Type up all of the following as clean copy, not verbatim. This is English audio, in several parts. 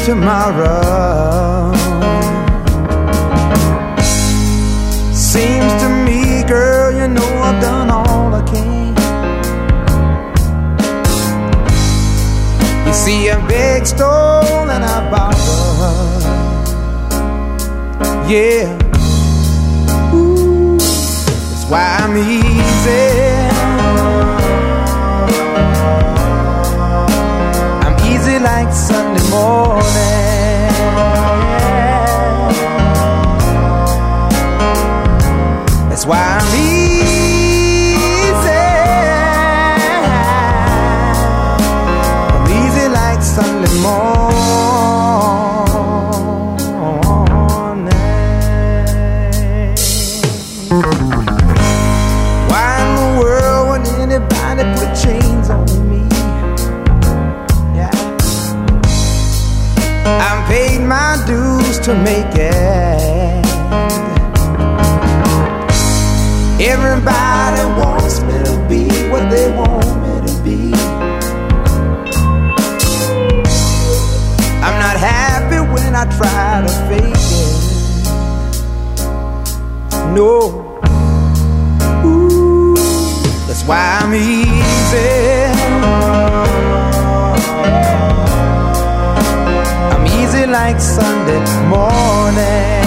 tomorrow. Seems to me, girl, you know I've done all I can. You see, I beg, stole, and I borrowed. Yeah, ooh, that's why I'm easy. I'm easy like Sunday morning. That's why I'm easy. I'm easy like Sunday morning. Why in the world would anybody put chains on me? Yeah, I paid my dues to make it. Everybody wants me to be what they want me to be. I'm not happy when I try to fake it. No, ooh, that's why I'm easy. I'm easy like Sunday morning.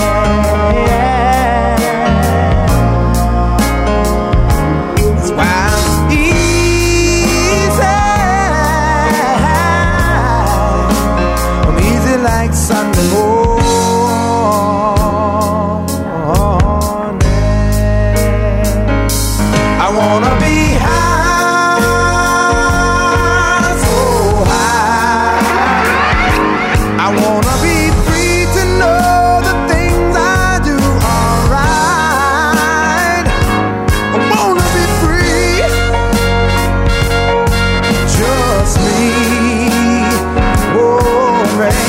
Like Sunday morning, I wanna be high, so high. I wanna be free to know the things I do are right. I wanna be free, just me. Oh, man.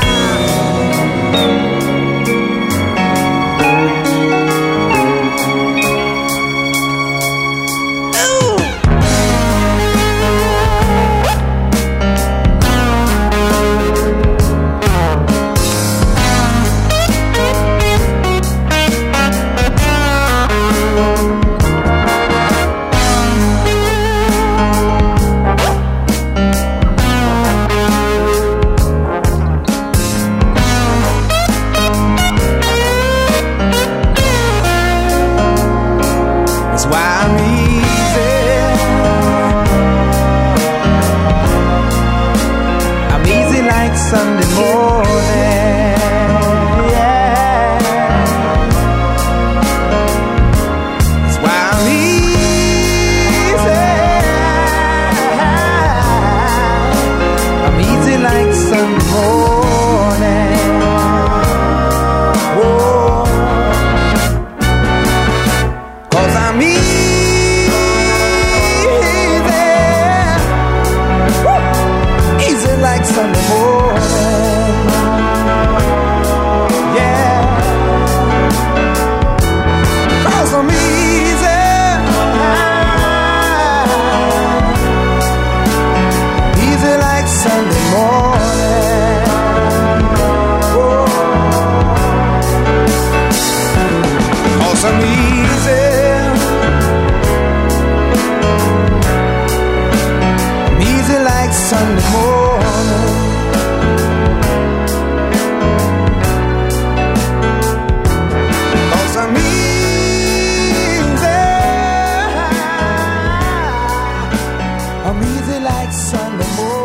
Sunday morning, yeah. That's why I'm easy. I'm easy like Sunday morning. Whoa. 'Cause I'm easy. Woo. Easy like Sunday morning. Sunday morning, oh, 'cause I'm easy. I'm easy like Sunday morning. I'm easy like Sunday morning.